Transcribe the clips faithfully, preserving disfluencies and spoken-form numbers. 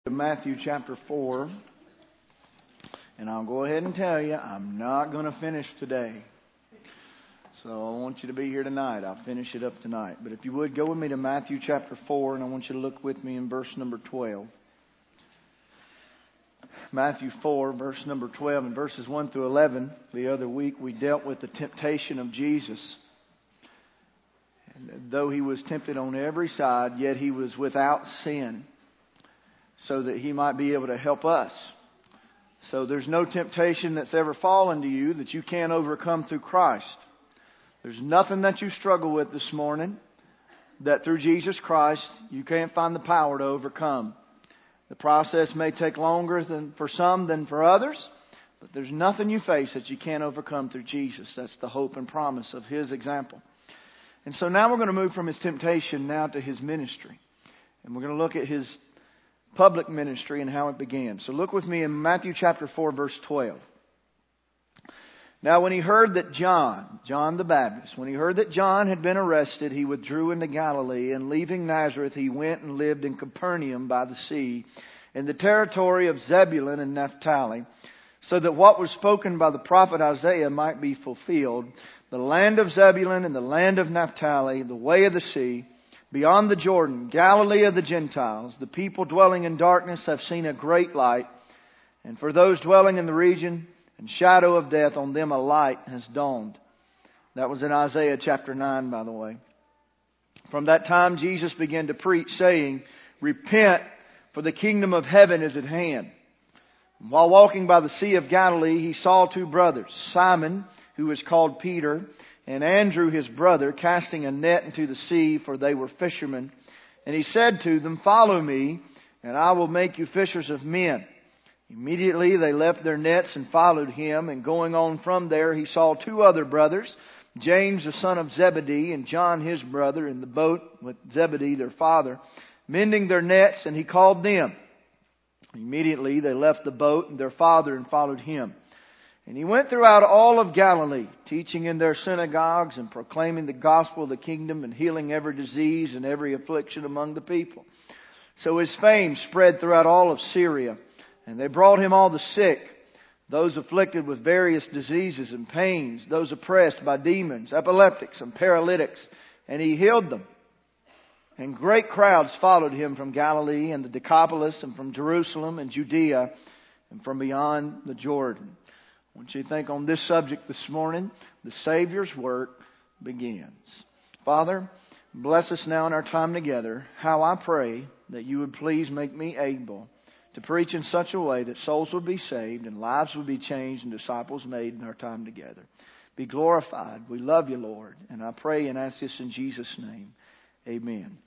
Matthew chapter four, and I'll go ahead and tell you, I'm not going to finish today. So I want you to be here tonight. I'll finish it up tonight. But if you would, go with me to Matthew chapter four, and I want you to look with me in verse number twelve. Matthew four, verse number twelve, and verses one through eleven. The other week we dealt with the temptation of Jesus. And though He was tempted on every side, yet He was without sin, so that He might be able to help us. So there's no temptation that's ever fallen to you that you can't overcome through Christ. There's nothing that you struggle with this morning that through Jesus Christ you can't find the power to overcome. The process may take longer than for some than for others, but there's nothing you face that you can't overcome through Jesus. That's the hope and promise of His example. And so now we're going to move from His temptation now to His ministry. And we're going to look at His public ministry and how it began. So look with me in Matthew chapter four, verse twelve. Now when He heard that John, John the Baptist, when He heard that John had been arrested, He withdrew into Galilee, and leaving Nazareth, He went and lived in Capernaum by the sea, in the territory of Zebulun and Naphtali, so that what was spoken by the prophet Isaiah might be fulfilled, the land of Zebulun and the land of Naphtali, the way of the sea, beyond the Jordan, Galilee of the Gentiles. The people dwelling in darkness have seen a great light. And for those dwelling in the region and shadow of death, on them a light has dawned. That was in Isaiah chapter nine, by the way. From that time Jesus began to preach, saying, Repent, for the kingdom of heaven is at hand. And while walking by the Sea of Galilee, He saw two brothers, Simon, who was called Peter, and Andrew his brother, casting a net into the sea, for they were fishermen. And He said to them, Follow me, and I will make you fishers of men. Immediately they left their nets and followed Him. And going on from there, He saw two other brothers, James the son of Zebedee, and John his brother, in the boat with Zebedee their father, mending their nets, and He called them. Immediately they left the boat and their father and followed Him. And He went throughout all of Galilee, teaching in their synagogues and proclaiming the gospel of the kingdom and healing every disease and every affliction among the people. So His fame spread throughout all of Syria. And they brought Him all the sick, those afflicted with various diseases and pains, those oppressed by demons, epileptics and paralytics, and He healed them. And great crowds followed Him from Galilee and the Decapolis, and from Jerusalem and Judea, and from beyond the Jordan. I want you to think on this subject this morning. The Savior's work begins. Father, bless us now in our time together. How I pray that You would please make me able to preach in such a way that souls would be saved and lives would be changed and disciples made in our time together. Be glorified. We love You, Lord. And I pray and ask this in Jesus' name. Amen.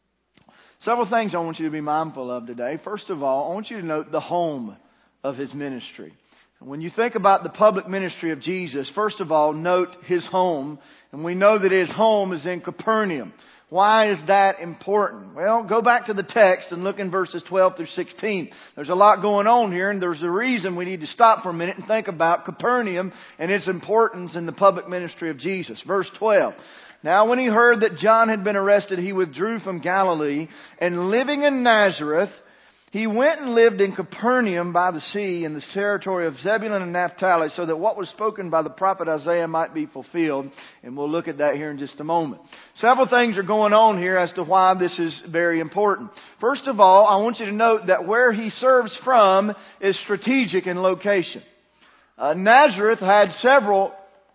Several things I want you to be mindful of today. First of all, I want you to note the home of His ministry. When you think about the public ministry of Jesus, first of all, note His home. And we know that His home is in Capernaum. Why is that important? Well, go back to the text and look in verses twelve through sixteen. There's a lot going on here, and there's a reason we need to stop for a minute and think about Capernaum and its importance in the public ministry of Jesus. Verse twelve. Now when He heard that John had been arrested, He withdrew from Galilee, and living in Nazareth, He went and lived in Capernaum by the sea, in the territory of Zebulun and Naphtali, so that what was spoken by the prophet Isaiah might be fulfilled. And we'll look at that here in just a moment. Several things are going on here as to why this is very important. First of all, I want you to note that where He serves from is strategic in location. Uh, Nazareth had several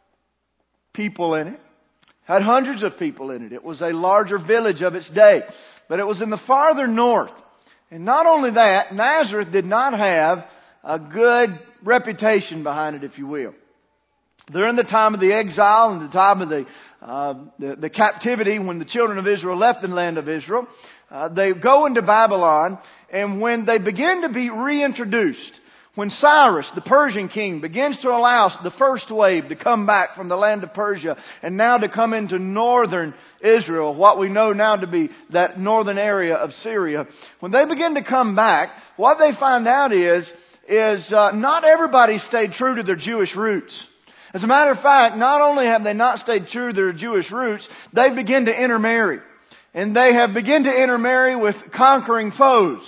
people in it, had hundreds of people in it. It was a larger village of its day, but it was in the farther north. And not only that, Nazareth did not have a good reputation behind it, if you will. During the time of the exile and the time of the, uh, the, the captivity, when the children of Israel left the land of Israel, uh, they go into Babylon, and when they begin to be reintroduced, when Cyrus, the Persian king, begins to allow the first wave to come back from the land of Persia and now to come into northern Israel, what we know now to be that northern area of Syria, when they begin to come back, what they find out is, is uh, not everybody stayed true to their Jewish roots. As a matter of fact, not only have they not stayed true to their Jewish roots, they begin to intermarry. And they have begun to intermarry with conquering foes.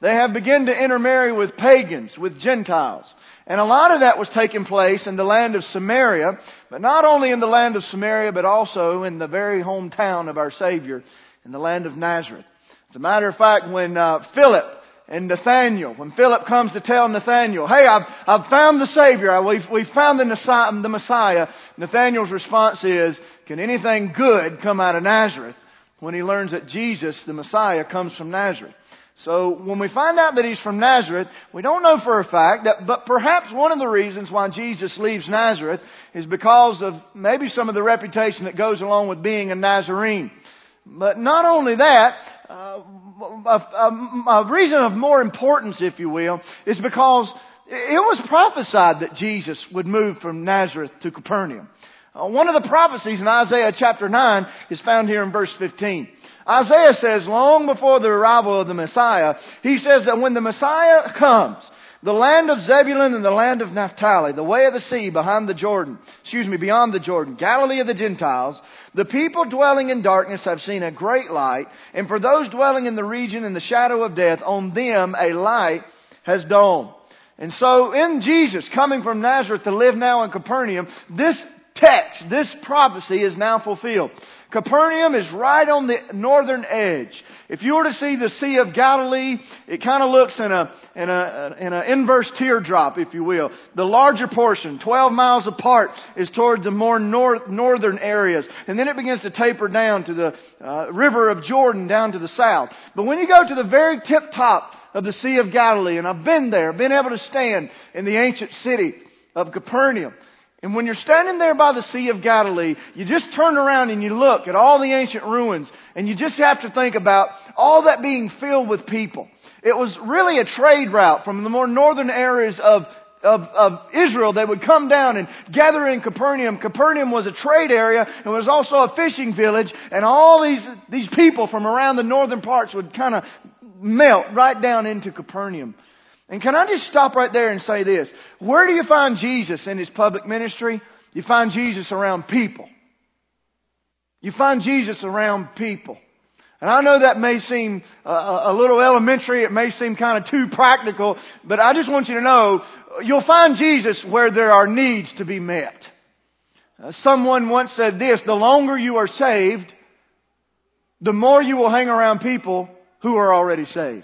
They have begun to intermarry with pagans, with Gentiles. And a lot of that was taking place in the land of Samaria, but not only in the land of Samaria, but also in the very hometown of our Savior, in the land of Nazareth. As a matter of fact, when uh, Philip and Nathanael, when Philip comes to tell Nathanael, hey, I've, I've found the Savior, we've, we've found the Messiah, the Messiah, Nathanael's response is, can anything good come out of Nazareth? When he learns that Jesus, the Messiah, comes from Nazareth. So when we find out that he's from Nazareth, we don't know for a fact, that, but perhaps one of the reasons why Jesus leaves Nazareth is because of maybe some of the reputation that goes along with being a Nazarene. But not only that, uh, a, a, a reason of more importance, if you will, is because it was prophesied that Jesus would move from Nazareth to Capernaum. Uh, one of the prophecies in Isaiah chapter nine is found here in verse fifteen. Isaiah says, long before the arrival of the Messiah, he says that when the Messiah comes, the land of Zebulun and the land of Naphtali, the way of the sea behind the Jordan, excuse me, beyond the Jordan, Galilee of the Gentiles, the people dwelling in darkness have seen a great light, and for those dwelling in the region in the shadow of death, on them a light has dawned. And so in Jesus coming from Nazareth to live now in Capernaum, this text, this prophecy is now fulfilled. Capernaum is right on the northern edge. If you were to see the Sea of Galilee, it kind of looks in a, in a, in an inverse teardrop, if you will. The larger portion, twelve miles apart, is towards the more north, northern areas. And then it begins to taper down to the uh, river of Jordan down to the south. But when you go to the very tip top of the Sea of Galilee, and I've been there, been able to stand in the ancient city of Capernaum, and when you're standing there by the Sea of Galilee, you just turn around and you look at all the ancient ruins, and you just have to think about all that being filled with people. It was really a trade route from the more northern areas of, of, of Israel that would come down and gather in Capernaum. Capernaum was a trade area and was also a fishing village, and all these, these people from around the northern parts would kind of melt right down into Capernaum. And can I just stop right there and say this? Where do you find Jesus in His public ministry? You find Jesus around people. You find Jesus around people. And I know that may seem a, a little elementary. It may seem kind of too practical. But I just want you to know, you'll find Jesus where there are needs to be met. Uh, someone once said this, the longer you are saved, the more you will hang around people who are already saved.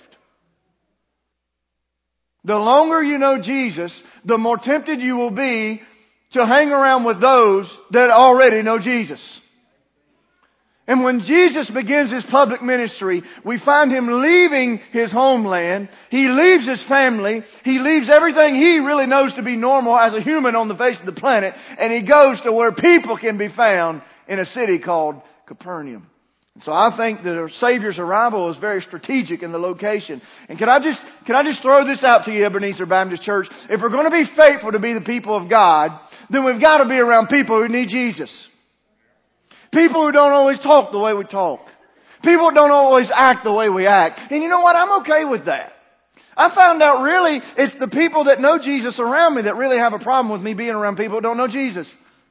The longer you know Jesus, the more tempted you will be to hang around with those that already know Jesus. And when Jesus begins His public ministry, we find Him leaving His homeland. He leaves His family. He leaves everything He really knows to be normal as a human on the face of the planet. And He goes to where people can be found in a city called Capernaum. So I think that our Savior's arrival is very strategic in the location. And can I just, can I just throw this out to you, Ebenezer Baptist Church? If we're going to be faithful to be the people of God, then we've got to be around people who need Jesus. People who don't always talk the way we talk. People who don't always act the way we act. And you know what? I'm okay with that. I found out really it's the people that know Jesus around me that really have a problem with me being around people who don't know Jesus.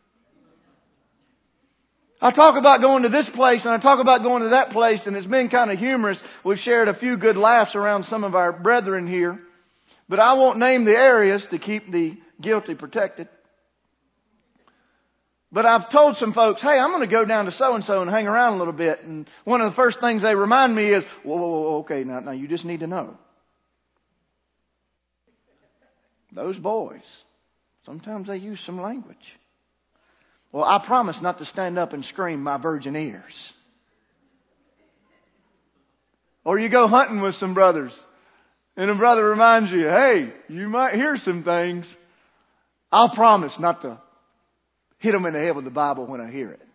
I talk about going to this place and I talk about going to that place, and it's been kind of humorous. We've shared a few good laughs around some of our brethren here. But I won't name the areas to keep the guilty protected. But I've told some folks, hey, I'm going to go down to so-and-so and hang around a little bit. And one of the first things they remind me is, whoa, whoa, whoa, okay, now, now you just need to know. Those boys, sometimes they use some language. Well, I promise not to stand up and scream my virgin ears. Or you go hunting with some brothers, and a brother reminds you, hey, you might hear some things. I'll promise not to hit them in the head with the Bible when I hear it.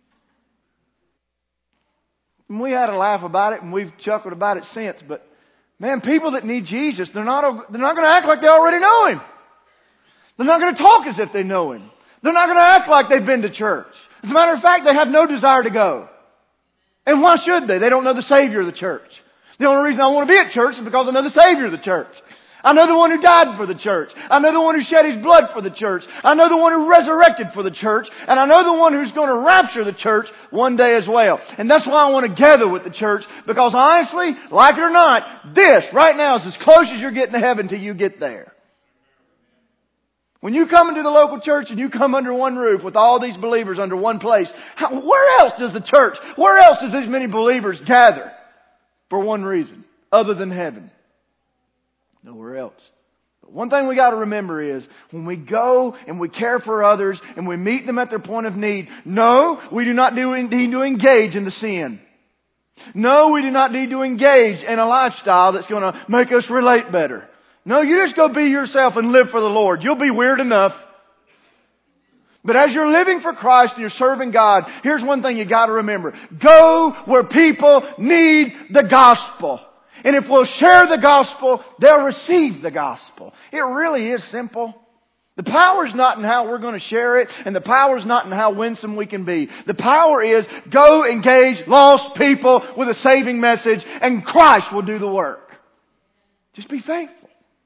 And we had a laugh about it, and we've chuckled about it since. But man, people that need Jesus, they're not, they're not going to act like they already know Him. They're not going to talk as if they know Him. They're not going to act like they've been to church. As a matter of fact, they have no desire to go. And why should they? They don't know the Savior of the church. The only reason I want to be at church is because I know the Savior of the church. I know the one who died for the church. I know the one who shed His blood for the church. I know the one who resurrected for the church. And I know the one who's going to rapture the church one day as well. And that's why I want to gather with the church. Because honestly, like it or not, this right now is as close as you're getting to heaven till you get there. When you come into the local church and you come under one roof with all these believers under one place, how, where else does the church, where else does these many believers gather for one reason other than heaven? Nowhere else. But one thing we got to remember is when we go and we care for others and we meet them at their point of need, no, we do not do, need to engage in the sin. No, we do not need to engage in a lifestyle that's going to make us relate better. No, you just go be yourself and live for the Lord. You'll be weird enough. But as you're living for Christ and you're serving God, here's one thing you got to remember. Go where people need the gospel. And if we'll share the gospel, they'll receive the gospel. It really is simple. The power's not in how we're going to share it, and the power's not in how winsome we can be. The power is go engage lost people with a saving message, and Christ will do the work. Just be faithful.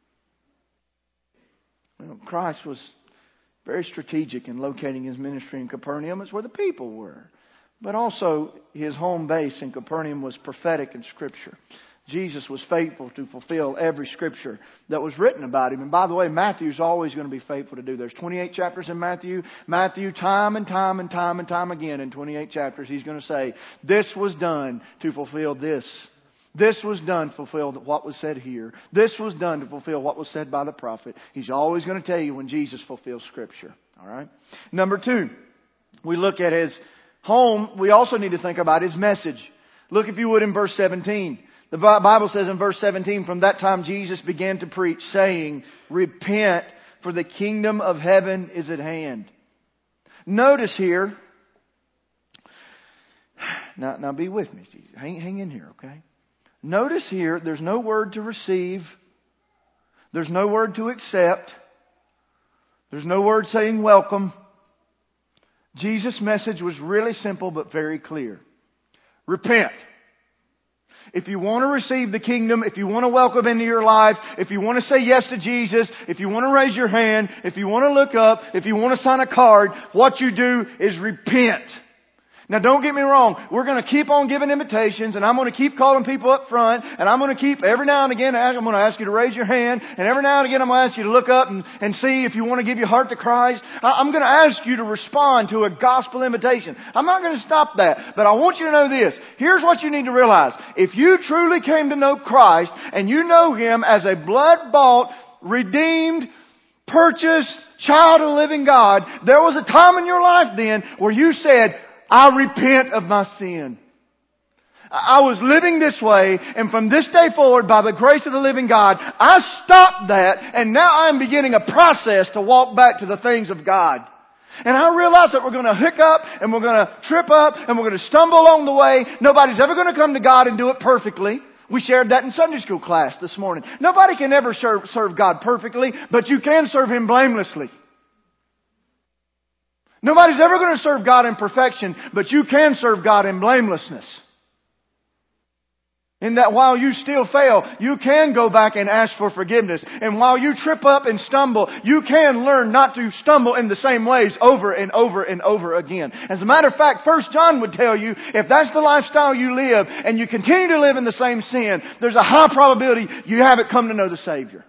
Well, Christ was very strategic in locating His ministry in Capernaum. It's where the people were. But also, His home base in Capernaum was prophetic in Scripture. Jesus was faithful to fulfill every Scripture that was written about Him. And by the way, Matthew's always going to be faithful to do. There's twenty-eight chapters in Matthew. Matthew, time and time and time and time again in twenty-eight chapters, he's going to say, this was done to fulfill this. This was done to fulfill what was said here. This was done to fulfill what was said by the prophet. He's always going to tell you when Jesus fulfills Scripture. All right. Number two, we look at His home. We also need to think about His message. Look, if you would, in verse seventeen. The Bible says in verse seventeen, from that time Jesus began to preach, saying, repent, for the kingdom of heaven is at hand. Notice here, now, now be with me. Hang, hang in here, okay? Notice here, there's no word to receive. There's no word to accept. There's no word saying welcome. Jesus' message was really simple but very clear. Repent. If you want to receive the kingdom, if you want to welcome into your life, if you want to say yes to Jesus, if you want to raise your hand, if you want to look up, if you want to sign a card, what you do is repent. Now don't get me wrong, we're going to keep on giving invitations, and I'm going to keep calling people up front, and I'm going to keep every now and again, I'm going to ask you to raise your hand, and every now and again I'm going to ask you to look up and, and see if you want to give your heart to Christ. I'm going to ask you to respond to a gospel invitation. I'm not going to stop that, but I want you to know this. Here's what you need to realize. If you truly came to know Christ, and you know Him as a blood-bought, redeemed, purchased child of the living God, there was a time in your life then where you said, I repent of my sin. I was living this way, and from this day forward, by the grace of the living God, I stopped that, and now I'm beginning a process to walk back to the things of God. And I realize that we're going to hiccup, and we're going to trip up, and we're going to stumble along the way. Nobody's ever going to come to God and do it perfectly. We shared that in Sunday school class this morning. Nobody can ever serve, serve God perfectly, but you can serve Him blamelessly. Nobody's ever going to serve God in perfection, but you can serve God in blamelessness. In that while you still fail, you can go back and ask for forgiveness. And while you trip up and stumble, you can learn not to stumble in the same ways over and over and over again. As a matter of fact, First John would tell you, if that's the lifestyle you live and you continue to live in the same sin, there's a high probability you haven't come to know the Savior.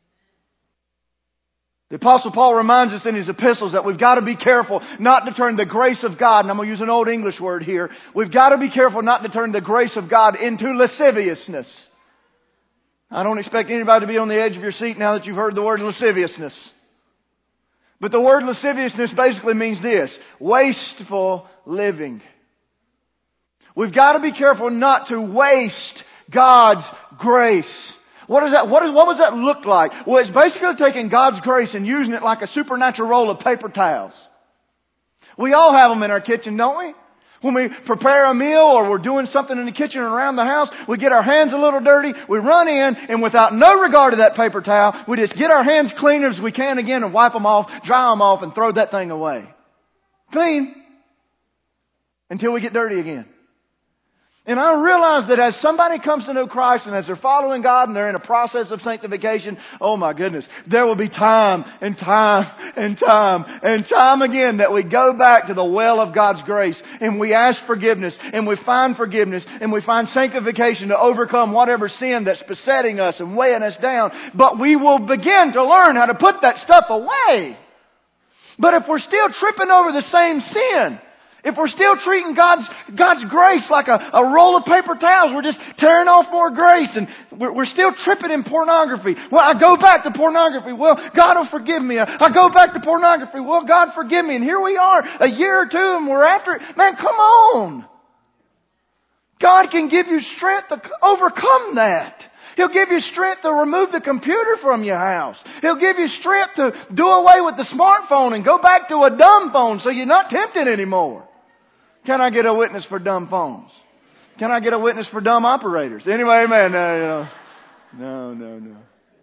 The Apostle Paul reminds us in his epistles that we've got to be careful not to turn the grace of God, and I'm going to use an old English word here, we've got to be careful not to turn the grace of God into lasciviousness. I don't expect anybody to be on the edge of your seat now that you've heard the word lasciviousness. But the word lasciviousness basically means this, wasteful living. We've got to be careful not to waste God's grace. What is that? What is, what does that look like? Well, it's basically taking God's grace and using it like a supernatural roll of paper towels. We all have them in our kitchen, don't we? When we prepare a meal or we're doing something in the kitchen or around the house, we get our hands a little dirty, we run in, and without no regard to that paper towel, we just get our hands clean as we can again and wipe them off, dry them off, and throw that thing away. Clean. Until we get dirty again. And I realize that as somebody comes to know Christ and as they're following God and they're in a process of sanctification, oh my goodness, there will be time and time and time and time again that we go back to the well of God's grace and we ask forgiveness and we find forgiveness and we find sanctification to overcome whatever sin that's besetting us and weighing us down. But we will begin to learn how to put that stuff away. But if we're still tripping over the same sin, if we're still treating God's God's grace like a, a roll of paper towels, we're just tearing off more grace and we're, we're still tripping in pornography. Well, I go back to pornography. Well, God will forgive me. I, I go back to pornography. Well, God forgive me. And here we are, a year or two, and we're after it. Man, come on. God can give you strength to overcome that. He'll give you strength to remove the computer from your house. He'll give you strength to do away with the smartphone and go back to a dumb phone so you're not tempted anymore. Can I get a witness for dumb phones? Can I get a witness for dumb operators? Anyway, amen. No, no, no, no.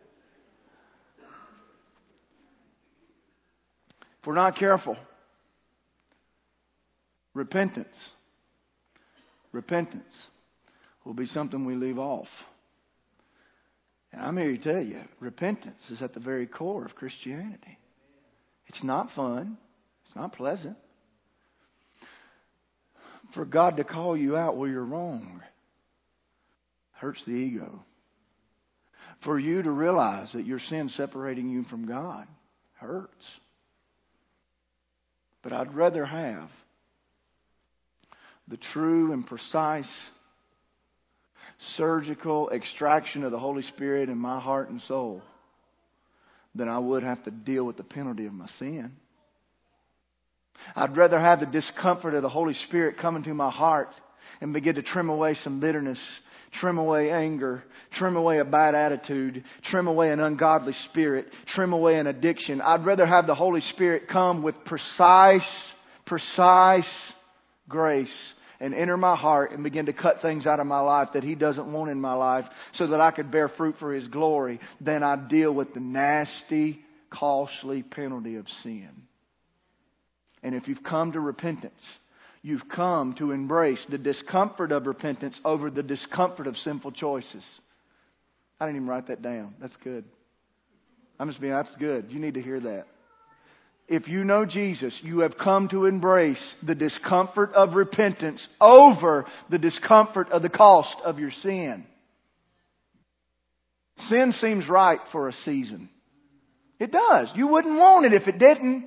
If we're not careful, repentance, repentance will be something we leave off. And I'm here to tell you, repentance is at the very core of Christianity. It's not fun. It's not pleasant. For God to call you out where you're wrong hurts the ego. For you to realize that your sin separating you from God hurts. But I'd rather have the true and precise surgical extraction of the Holy Spirit in my heart and soul than I would have to deal with the penalty of my sin. I'd rather have the discomfort of the Holy Spirit come into my heart and begin to trim away some bitterness, trim away anger, trim away a bad attitude, trim away an ungodly spirit, trim away an addiction. I'd rather have the Holy Spirit come with precise, precise grace and enter my heart and begin to cut things out of my life that He doesn't want in my life so that I could bear fruit for His glory than I deal with the nasty, costly penalty of sin. And if you've come to repentance, you've come to embrace the discomfort of repentance over the discomfort of sinful choices. I didn't even write that down. That's good. I'm just being, that's good. You need to hear that. If you know Jesus, you have come to embrace the discomfort of repentance over the discomfort of the cost of your sin. Sin seems right for a season. It does. You wouldn't want it if it didn't.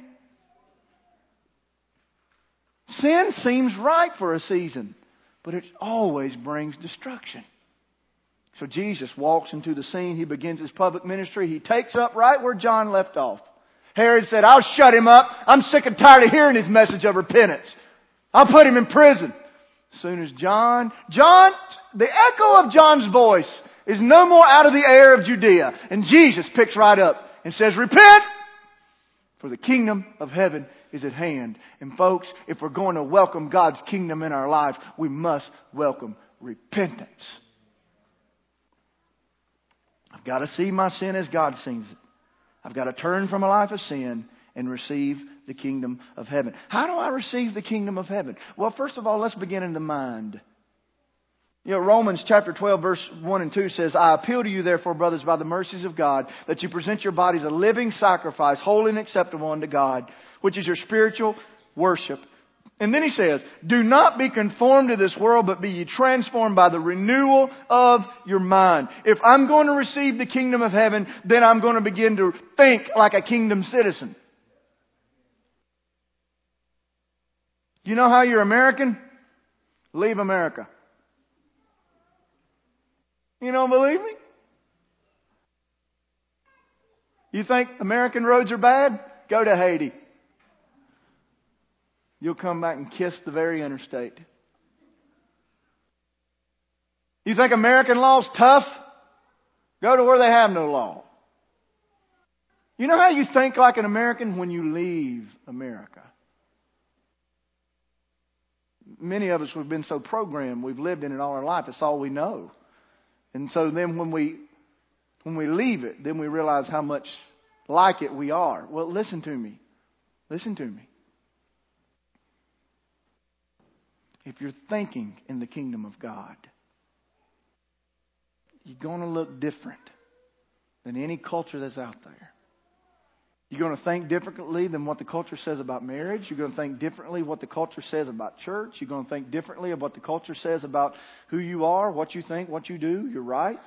Sin seems right for a season, but it always brings destruction. So Jesus walks into the scene. He begins His public ministry. He takes up right where John left off. Herod said, I'll shut him up. I'm sick and tired of hearing his message of repentance. I'll put him in prison. As soon as John, John, the echo of John's voice is no more out of the air of Judea. And Jesus picks right up and says, repent, for the kingdom of heaven is at hand. And folks, if we're going to welcome God's kingdom in our life, we must welcome repentance. I've got to see my sin as God sees it. I've got to turn from a life of sin and receive the kingdom of heaven. How do I receive the kingdom of heaven? Well, first of all, let's begin in the mind. You know, Romans chapter twelve, verse one and two says, I appeal to you, therefore, brothers, by the mercies of God, that you present your bodies a living sacrifice, holy and acceptable unto God, which is your spiritual worship. And then he says, do not be conformed to this world, but be ye transformed by the renewal of your mind. If I'm going to receive the kingdom of heaven, then I'm going to begin to think like a kingdom citizen. You know how you're American? Leave America. You don't believe me? You think American roads are bad? Go to Haiti. You'll come back and kiss the very interstate. You think American law's tough? Go to where they have no law. You know how you think like an American? When you leave America. Many of us have been so programmed, we've lived in it all our life. It's all we know. And so then when we when we leave it, then we realize how much like it we are. Well, listen to me. Listen to me. if you're thinking in the kingdom of God, you're going to look different than any culture that's out there. You're going to think differently than what the culture says about marriage. You're going to think differently what the culture says about church. You're going to think differently of what the culture says about who you are, what you think, what you do, your rights.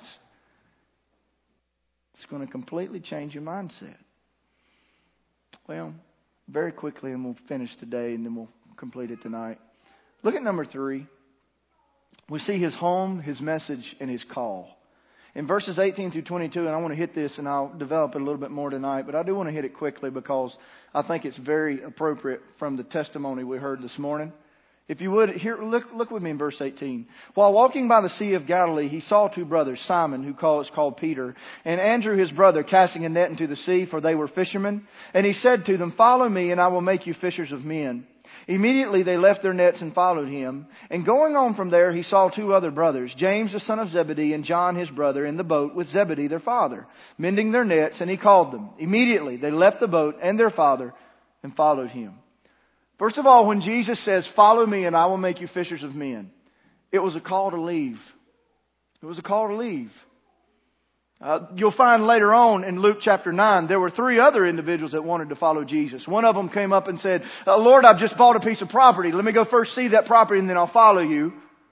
It's going to completely change your mindset. Well, very quickly, and we'll finish today, and then we'll complete it tonight. Look at number three. We see his home, his message, and his call. In verses eighteen through twenty-two, and I want to hit this, and I'll develop it a little bit more tonight, but I do want to hit it quickly because I think it's very appropriate from the testimony we heard this morning. If you would, here, look, look with me in verse eighteen. While walking by the Sea of Galilee, he saw two brothers, Simon, who is called Peter, and Andrew his brother, casting a net into the sea, for they were fishermen. And he said to them, "Follow me, and I will make you fishers of men." Immediately they left their nets and followed him. And going on from there, he saw two other brothers, James the son of Zebedee and John his brother, in the boat with Zebedee their father, mending their nets, and he called them. Immediately they left the boat and their father and followed him. First of all, when Jesus says, "Follow me and I will make you fishers of men," it was a call to leave. It was a call to leave. Uh, you'll find later on in Luke chapter nine, there were three other individuals that wanted to follow Jesus. One of them came up and said, "Lord, I've just bought a piece of property. Let me go first see that property and then I'll follow you."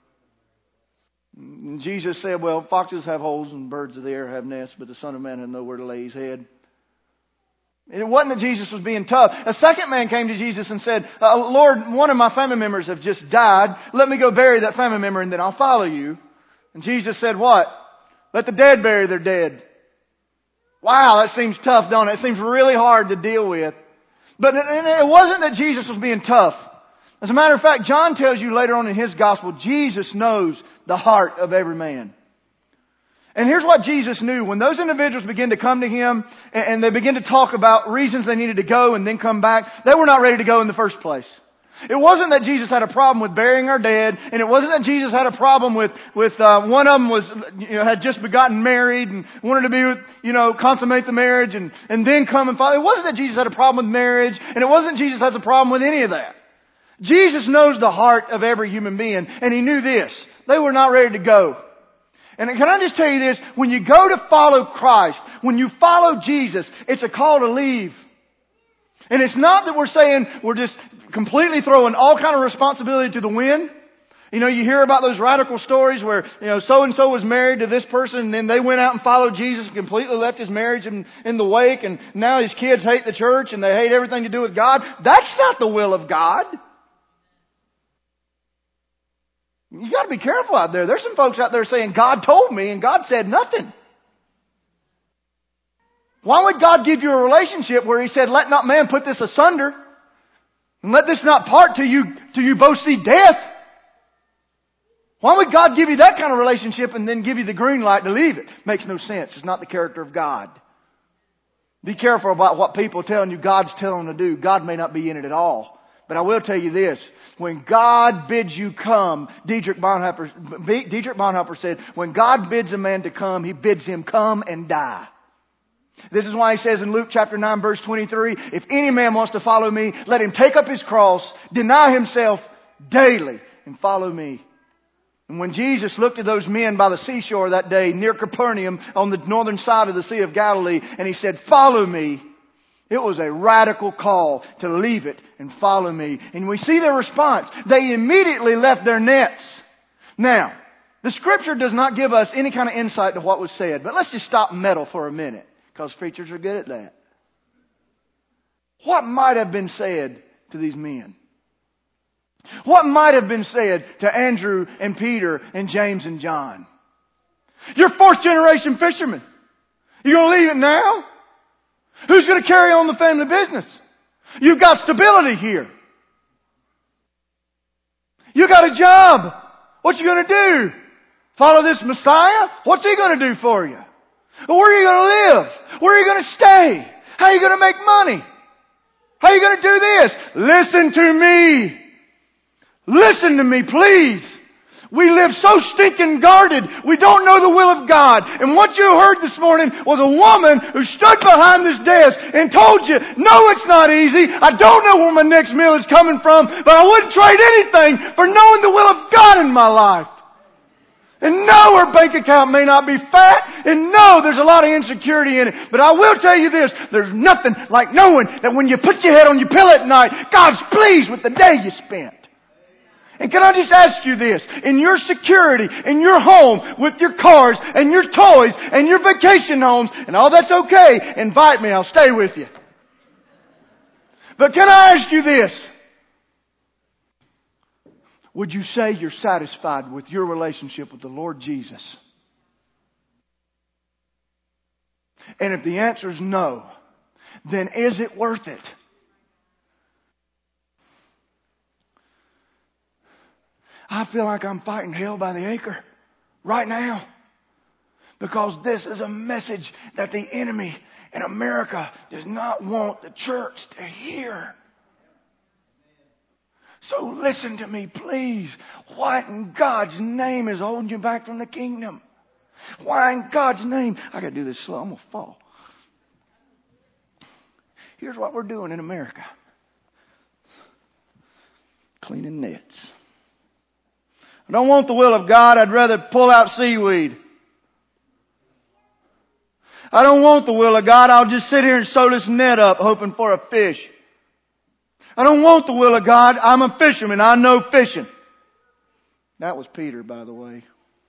And Jesus said, "Well, foxes have holes and birds of the air have nests, but the Son of Man has nowhere to lay his head." And it wasn't that Jesus was being tough. A second man came to Jesus and said, uh, "Lord, one of my family members have just died. Let me go bury that family member and then I'll follow you." And Jesus said, "What? Let the dead bury their dead." Wow, that seems tough, don't it? It seems really hard to deal with. But it wasn't that Jesus was being tough. As a matter of fact, John tells you later on in his gospel, Jesus knows the heart of every man. And here's what Jesus knew. When those individuals began to come to him and they began to talk about reasons they needed to go and then come back, they were not ready to go in the first place. It wasn't that Jesus had a problem with burying our dead, and it wasn't that Jesus had a problem with with uh, one of them was you know had just begotten married and wanted to be with you know consummate the marriage and and then come and follow. It wasn't that Jesus had a problem with marriage, and it wasn't Jesus has a problem with any of that. Jesus knows the heart of every human being, and he knew this: they were not ready to go. And can I just tell you this? When you go to follow Christ, when you follow Jesus, it's a call to leave. And it's not that we're saying we're just completely throwing all kind of responsibility to the wind. You know, you hear about those radical stories where, you know, so-and-so was married to this person and then they went out and followed Jesus and completely left his marriage in, in the wake, and now his kids hate the church and they hate everything to do with God. That's not the will of God. You got to be careful out there. There's some folks out there saying, "God told me," and God said nothing. Why would God give you a relationship where He said, "Let not man put this asunder, and let this not part till you, till you both see death"? Why would God give you that kind of relationship and then give you the green light to leave it? Makes no sense. It's not the character of God. Be careful about what people are telling you God's telling them to do. God may not be in it at all. But I will tell you this. When God bids you come, Dietrich Bonhoeffer, Dietrich Bonhoeffer said, when God bids a man to come, He bids him come and die. This is why He says in Luke chapter nine verse twenty-three, "If any man wants to follow me, let him take up his cross, deny himself daily, and follow me." And when Jesus looked at those men by the seashore that day near Capernaum on the northern side of the Sea of Galilee, and He said, "Follow me," it was a radical call to leave it and follow me. And we see their response. They immediately left their nets. Now, the Scripture does not give us any kind of insight to what was said, but let's just stop and meddle for a minute, because preachers are good at that. What might have been said to these men? What might have been said to Andrew and Peter and James and John? "You're fourth generation fishermen. You going to leave it now? Who's going to carry on the family business? You've got stability here. You got a job. What you going to do? Follow this Messiah? What's He going to do for you? Where are you going to live? Where are you going to stay? How are you going to make money? How are you going to do this?" Listen to me. Listen to me, please. We live so stinking guarded. We don't know the will of God. And what you heard this morning was a woman who stood behind this desk and told you, no, it's not easy. I don't know where my next meal is coming from, but I wouldn't trade anything for knowing the will of God in my life. And no, her bank account may not be fat. And no, there's a lot of insecurity in it. But I will tell you this, there's nothing like knowing that when you put your head on your pillow at night, God's pleased with the day you spent. And can I just ask you this? In your security, in your home, with your cars and your toys and your vacation homes, and all that's okay, invite me, I'll stay with you. But can I ask you this? Would you say you're satisfied with your relationship with the Lord Jesus? And if the answer is no, then is it worth it? I feel like I'm fighting hell by the acre right now. Because this is a message that the enemy in America does not want the church to hear. So listen to me, please. What in God's name is holding you back from the kingdom? Why in God's name? I got to do this slow. I'm going to fall. Here's what we're doing in America. Cleaning nets. I don't want the will of God. I'd rather pull out seaweed. I don't want the will of God. I'll just sit here and sew this net up hoping for a fish. I don't want the will of God. I'm a fisherman. I know fishing. That was Peter, by the way.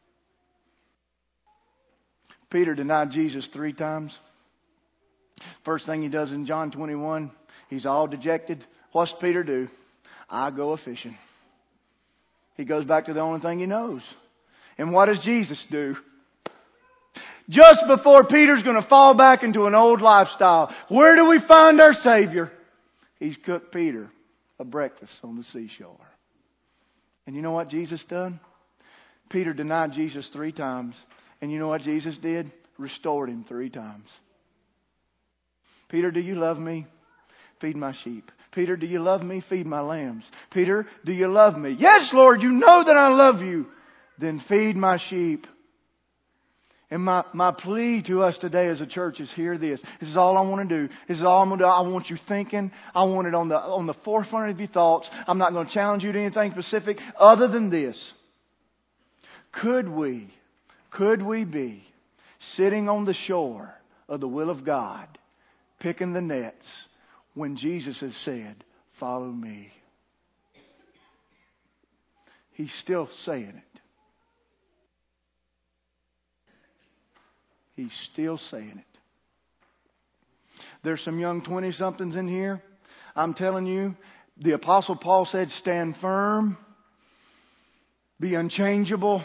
Peter denied Jesus three times. First thing he does in John twenty-one, he's all dejected. What's Peter do? I go a-fishing. He goes back to the only thing he knows. And what does Jesus do? Just before Peter's going to fall back into an old lifestyle, where do we find our Savior? He's cooked Peter a breakfast on the seashore. And you know what Jesus done? Peter denied Jesus three times. And you know what Jesus did? Restored him three times. Peter, do you love me? Feed my sheep. Peter, do you love me? Feed my lambs. Peter, do you love me? Yes, Lord, you know that I love you. Then feed my sheep. And my, my plea to us today as a church is hear this. This is all I want to do. This is all I'm going to do. I want you thinking. I want it on the, on the forefront of your thoughts. I'm not going to challenge you to anything specific other than this. Could we, could we be sitting on the shore of the will of God, picking the nets, when Jesus has said, follow me? He's still saying it. He's still saying it. There's some young twenty-somethings in here. I'm telling you, the Apostle Paul said, stand firm. Be unchangeable.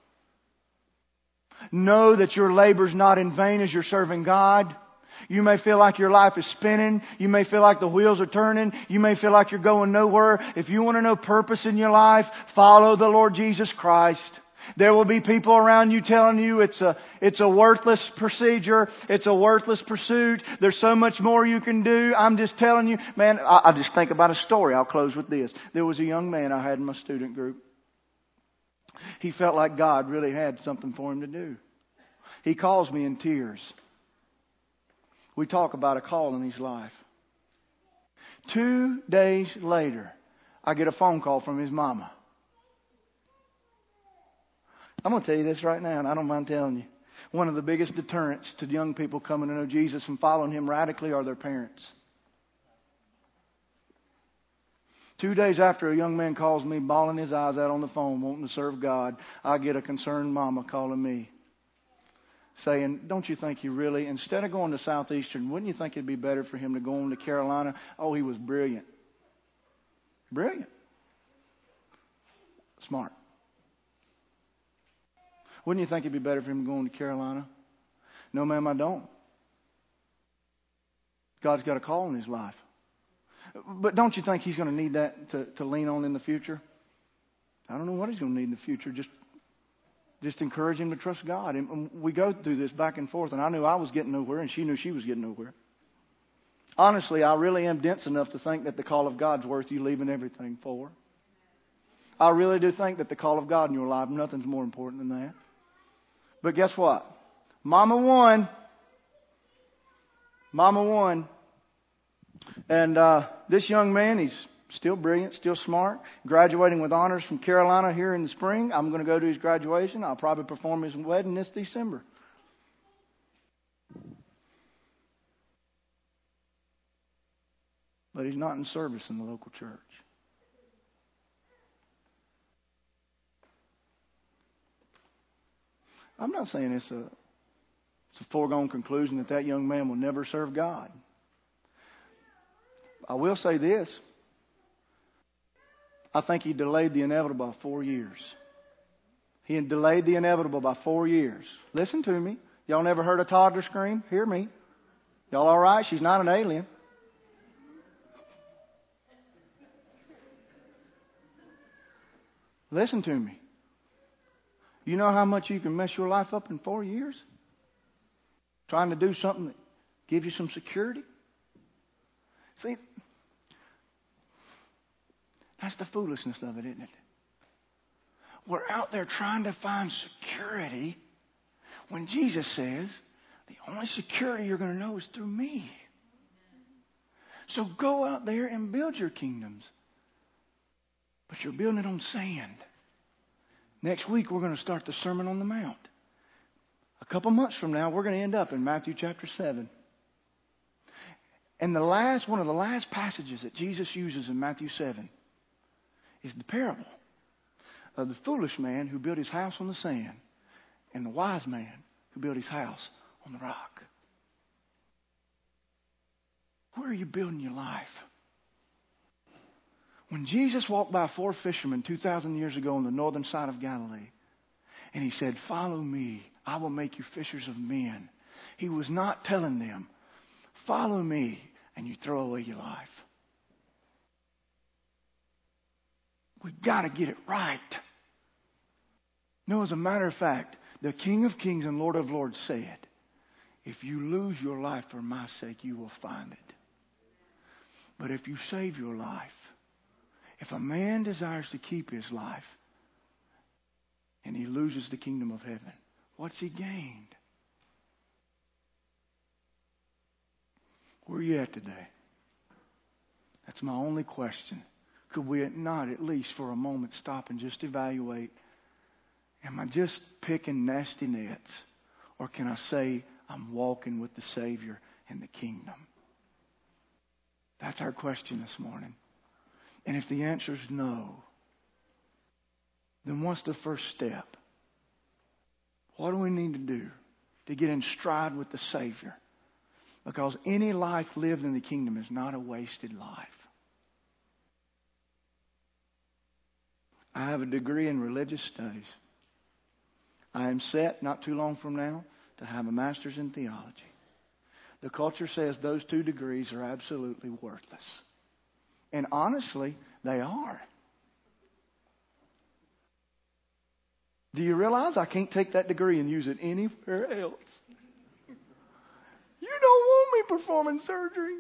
Know that your labor's not in vain as you're serving God. You may feel like your life is spinning. You may feel like the wheels are turning. You may feel like you're going nowhere. If you want to know purpose in your life, follow the Lord Jesus Christ. There will be people around you telling you it's a, it's a worthless procedure. It's a worthless pursuit. There's so much more you can do. I'm just telling you, man, I, I just think about a story. I'll close with this. There was a young man I had in my student group. He felt like God really had something for him to do. He calls me in tears. We talk about a call in his life. Two days later, I get a phone call from his mama. I'm going to tell you this right now, and I don't mind telling you. One of the biggest deterrents to young people coming to know Jesus and following Him radically are their parents. Two days after a young man calls me, bawling his eyes out on the phone, wanting to serve God, I get a concerned mama calling me, saying, don't you think he really, instead of going to Southeastern, wouldn't you think it'd be better for him to go on to Carolina? Oh, he was brilliant. Brilliant. Smart. Wouldn't you think it'd be better for him to go on to Carolina? No, ma'am, I don't. God's got a call in his life. But don't you think he's going to need that to, to lean on in the future? I don't know what he's going to need in the future. Just Just encourage him to trust God. And we go through this back and forth. And I knew I was getting nowhere, and she knew she was getting nowhere. Honestly, I really am dense enough to think that the call of God's worth you leaving everything for. I really do think that the call of God in your life, nothing's more important than that. But guess what? Mama won. Mama won. And uh, this young man, he's still brilliant, still smart, graduating with honors from Carolina here in the spring. I'm going to go to his graduation. I'll probably perform his wedding this December. But he's not in service in the local church. I'm not saying it's a, it's a foregone conclusion that that young man will never serve God. I will say this. I think he delayed the inevitable by four years. He had delayed the inevitable by four years. Listen to me. Y'all never heard a toddler scream? Hear me. Y'all all right? She's not an alien. Listen to me. You know how much you can mess your life up in four years? Trying to do something that gives you some security? See, that's the foolishness of it, isn't it? We're out there trying to find security when Jesus says, the only security you're going to know is through me. So go out there and build your kingdoms. But you're building it on sand. Next week, we're going to start the Sermon on the Mount. A couple months from now, we're going to end up in Matthew chapter seven. And the last, one of the last passages that Jesus uses in Matthew seven is the parable of the foolish man who built his house on the sand and the wise man who built his house on the rock. Where are you building your life? When Jesus walked by four fishermen two thousand years ago on the northern side of Galilee, and he said, follow me, I will make you fishers of men. He was not telling them, follow me, and you throw away your life. We've got to get it right. No, as a matter of fact, the King of Kings and Lord of Lords said, if you lose your life for my sake, you will find it. But if you save your life, if a man desires to keep his life and he loses the kingdom of heaven, what's he gained? Where are you at today? That's my only question. Could we not at least for a moment stop and just evaluate, am I just picking nasty nets? Or can I say I'm walking with the Savior and the kingdom? That's our question this morning. And if the answer is no, then what's the first step? What do we need to do to get in stride with the Savior? Because any life lived in the kingdom is not a wasted life. I have a degree in religious studies. I am set not too long from now to have a master's in theology. The culture says those two degrees are absolutely worthless. And honestly, they are. Do you realize I can't take that degree and use it anywhere else? You don't want me performing surgery.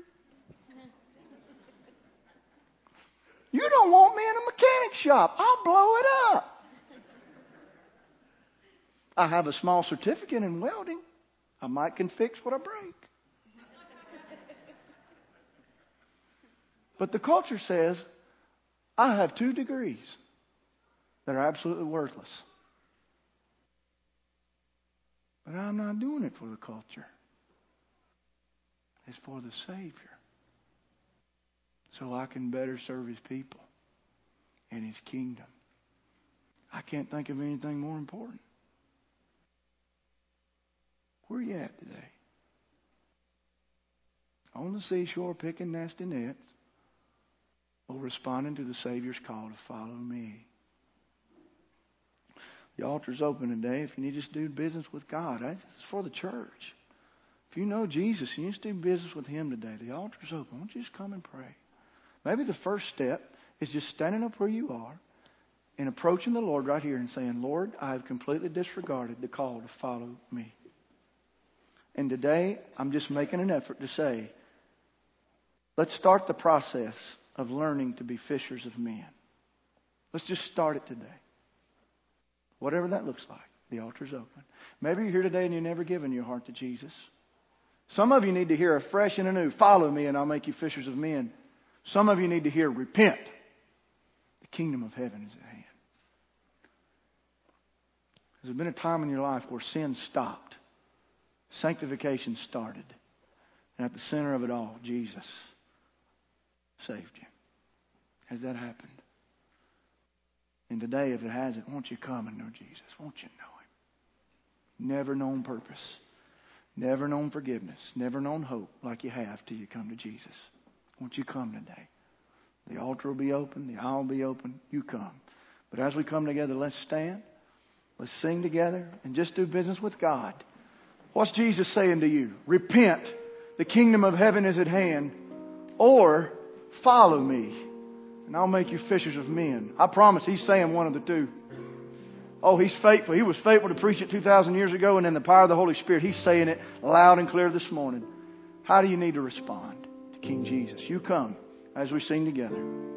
You don't want me in a mechanic shop. I'll blow it up. I have a small certificate in welding. I might can fix what I break. But the culture says, I have two degrees that are absolutely worthless. But I'm not doing it for the culture. It's for the Savior. So I can better serve His people and His kingdom. I can't think of anything more important. Where are you at today? On the seashore picking nasty nets, or responding to the Savior's call to follow me? The altar's open today. If you need to just do business with God, this is for the church. If you know Jesus and you just do business with Him today, the altar's open. Why don't you just come and pray? Maybe the first step is just standing up where you are and approaching the Lord right here and saying, Lord, I have completely disregarded the call to follow me. And today, I'm just making an effort to say, let's start the process of learning to be fishers of men. Let's just start it today. Whatever that looks like, the altar's open. Maybe you're here today and you've never given your heart to Jesus. Some of you need to hear afresh and anew, follow me and I'll make you fishers of men. Some of you need to hear, repent. The kingdom of heaven is at hand. Has there been a time in your life where sin stopped? Sanctification started. And at the center of it all, Jesus saved you. Has that happened? And today, if it hasn't, won't you come and know Jesus? Won't you know Him? Never known purpose. Never known forgiveness. Never known hope like you have till you come to Jesus. Won't you come today? The altar will be open. The aisle will be open. You come. But as we come together, let's stand. Let's sing together and just do business with God. What's Jesus saying to you? Repent. The kingdom of heaven is at hand. Or follow me and I'll make you fishers of men. I promise He's saying one of the two. Oh, He's faithful. He was faithful to preach it two thousand years ago, and in the power of the Holy Spirit, He's saying it loud and clear this morning. How do you need to respond to King Jesus? You come as we sing together.